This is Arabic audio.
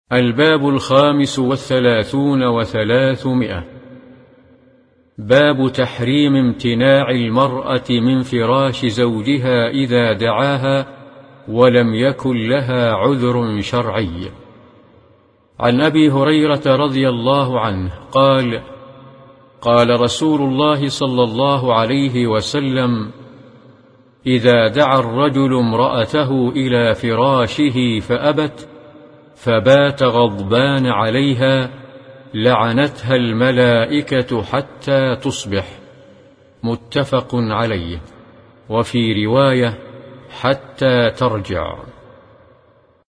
الباب 35 و300. باب تحريم امتناع المرأة من فراش زوجها إذا دعاها ولم يكن لها عذر شرعي. عن أبي هريرة رضي الله عنه قال: قال رسول الله صلى الله عليه وسلم: إذا دعا الرجل امرأته إلى فراشه فأبت فبات غضبان عليها لعنتها الملائكة حتى تصبح. متفق عليه. وفي رواية: حتى ترجع.